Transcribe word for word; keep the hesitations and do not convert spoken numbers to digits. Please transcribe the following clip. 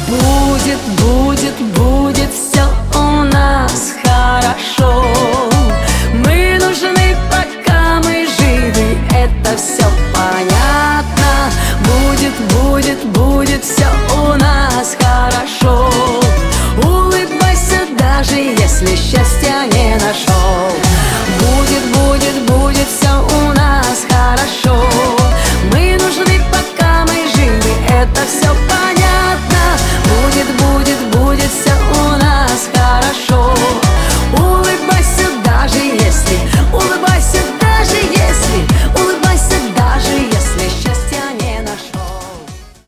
Будет, будет, будет все у нас хорошо. Мы нужны, пока мы живы, это все понятно. Будет, будет, будет все у нас хорошо. Улыбайся, даже если счастья нет.